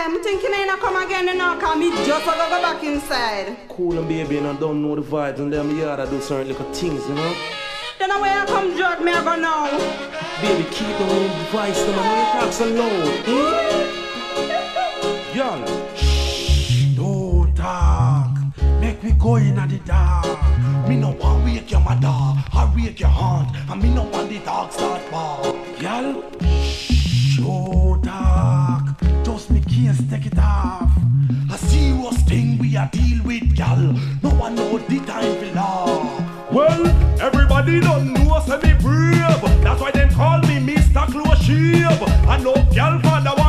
I'm thinking I ain't come again and now cause me just gonna go back inside. Cool and baby and I don't know the vibes and them yard I do certain little things, you know. Then where I come judge me I go now. Baby, keep on the device, them and you talk so loud. Y'all. Shh, don't talk. Make me go in at the dark. Me no want wake your mother, I wake your aunt, and me no want the dog start bark. Y'all. Shh, don't talk. Just me case take it off. A serious thing we a deal with, y'all. No one know the time for laugh. Well, everybody don't know say me brave. That's why them call me Mr. Close Shave. I know y'all father